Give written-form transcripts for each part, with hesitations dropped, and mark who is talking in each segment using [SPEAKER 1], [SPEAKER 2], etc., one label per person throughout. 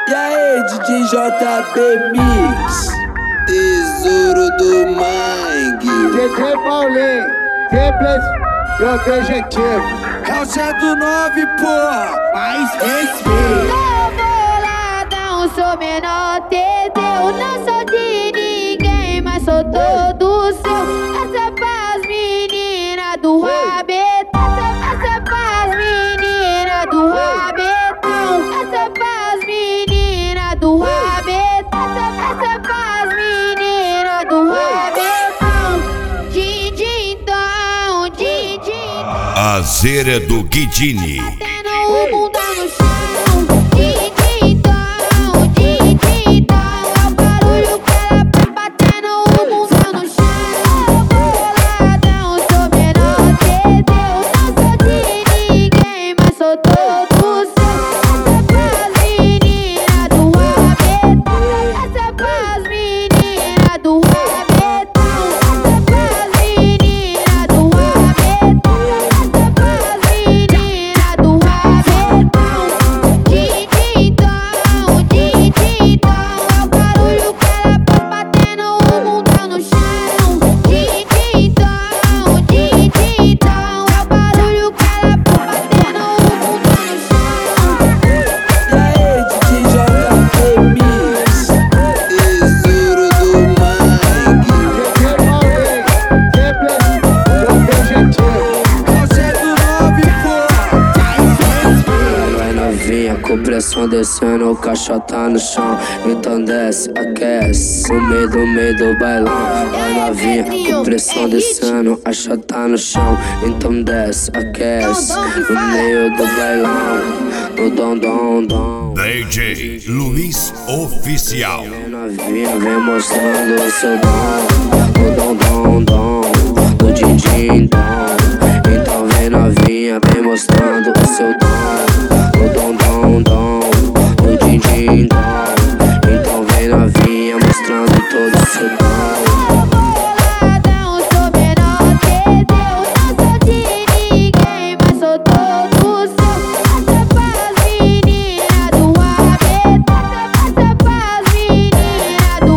[SPEAKER 1] E aí, DJ JB Mix, tesouro do Mangue.
[SPEAKER 2] DJ Paulinho, simples e objetivo.
[SPEAKER 1] É o 109, porra, mais respeito.
[SPEAKER 3] Tô boladão, sou menor, entendeu? Não sou de ninguém, mas sou todo seu. Essa é pras meninas do rabetão. Essa é pras meninas do rabetão. Essa é pras meninas do rabetão. Essa é pras meninas do rabetão. Dindindão, dindindão.
[SPEAKER 4] A zera do Guidini.
[SPEAKER 3] Batendo o bundão no chão. Dindindão, dindindão. É o barulho que ela faz batendo o bundão no chão. Boladão, sou menor, entendeu? Não sou de ninguém, mas sou todo seu. Essa é pras meninas do rabetão. Essa é pras meninas do rabetão. Essa é pras meninas do rabetão. Essa é pras meninas do rabetão. Dindindão, dindindão. É o barulho que ela faz batendo o bundão no chão. Dindindão, dindindão. É o barulho que ela faz batendo o bundão no chão.
[SPEAKER 1] E aí, DJ JB Mix, tesouro do Mangue.
[SPEAKER 2] DJ Paulinho, simples e objetivo.
[SPEAKER 1] É o 109, porra, mais respeito.
[SPEAKER 5] Vai novinha, com pressão descendo, o caixa tá no chão. Então desce, aquece, no meio do bailão. Vai novinha, com pressão descendo, a chata tá no chão. Então desce, aquece, no meio do bailão. No dom.
[SPEAKER 4] DJ Luiz Oficial.
[SPEAKER 5] Vai novinha, vem mostrando o seu dom. No dom, no din-din-dom. Então vem novinha, vem mostrando o seu dom. No dom, no din-din-dom. Então vem novinha, mostrando todo o seu dom.
[SPEAKER 3] Boladão, sou menor, entendeu? Não sou de ninguém, mas sou todo seu. Essa é pras meninas do rabetão. Essa é pras meninas do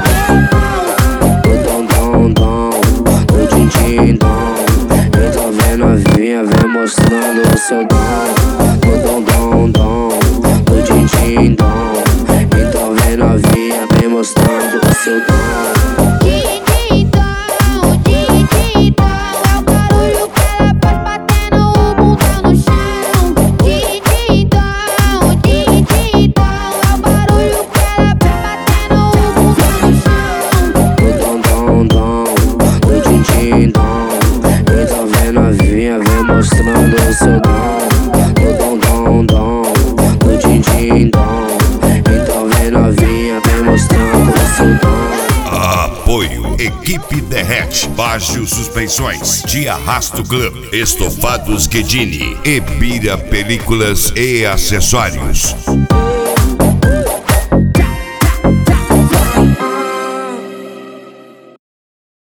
[SPEAKER 3] rabetão.
[SPEAKER 5] No dom, no din-din-dom. Então vem novinha, vem mostrando o seu dom. No dom, no din-din-dom. Então vem novinha, vem mostrando o seu dom.
[SPEAKER 3] Dindindão, dindindão. É o barulho que ela faz batendo o bundão no chão. Dindindão, dindindão. É o barulho que ela faz batendo o bundão no chão.
[SPEAKER 5] No dom, no din-din-dom. Então vem novinha, vem mostrando o seu dom. No dom, no din-din-dom. Então vem novinha, vem mostrando o seu dom.
[SPEAKER 4] Apoio Equipe Derrete, Baggio Suspensões, de Arrasto Club, Estofados Guedini e Bira Películas e Acessórios.